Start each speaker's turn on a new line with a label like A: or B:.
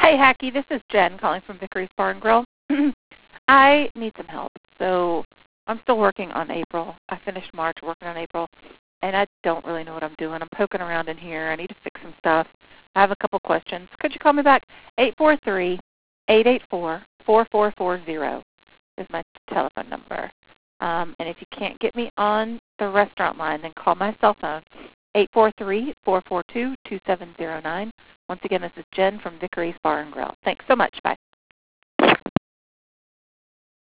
A: Hey, Hacky, this is Jen calling from Vickery's Bar and Grill. I need some help. So I'm still working on April. I finished March working on April, and I don't really know what I'm doing. I'm poking around in here. I need to fix some stuff. I have a couple questions. Could you call me back? 843-884-4440 is my telephone number. And if you can't get me on the restaurant line, then call my cell phone, 843-442-2709. Once again, this is Jen from Vickery's Bar and Grill. Thanks so much. Bye.